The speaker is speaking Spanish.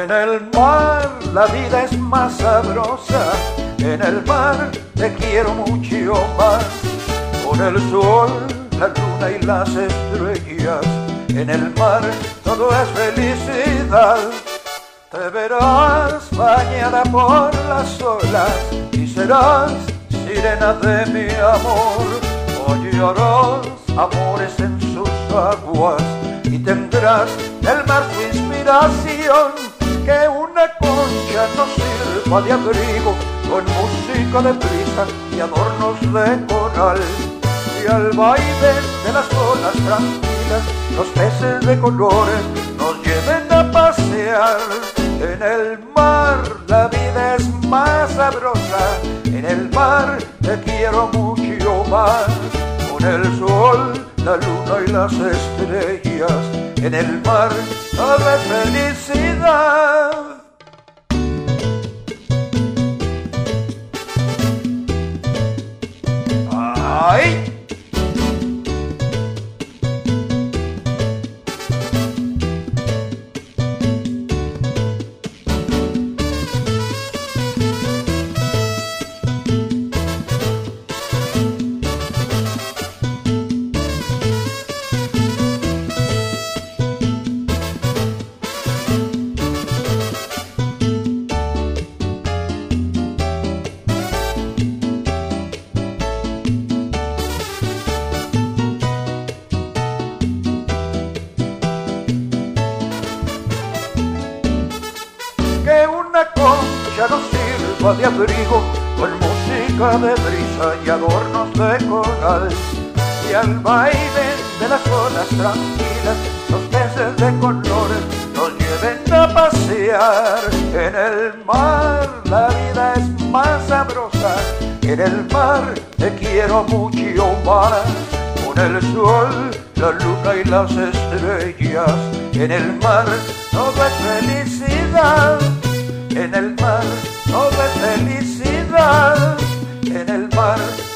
En el mar la vida es más sabrosa, en el mar te quiero mucho más. Con el sol, la luna y las estrellas, en el mar todo es felicidad. Te verás bañada por las olas y serás sirena de mi amor. Hallarás amores en sus aguas y tendrás del mar tu inspiración. Que una concha nos sirva de abrigo con música de brisa y adornos de coral. Y al vaivén de las olas tranquilas los peces de colores nos lleven a pasear. En el mar la vida es más sabrosa, en el mar te quiero mucho más. Con el sol, la luna y las estrellas, en el mar todo es felicidad. ¡Ay! Que una concha nos sirva de abrigo con música de brisa y adornos de coral. Y al vaivén de las olas tranquilas los peces de colores nos lleven a pasear. En el mar la vida es más sabrosa, en el mar te quiero mucho más. Con el sol, la luna y las estrellas, en el mar todo es felicidad. En el mar todo es felicidad, en el mar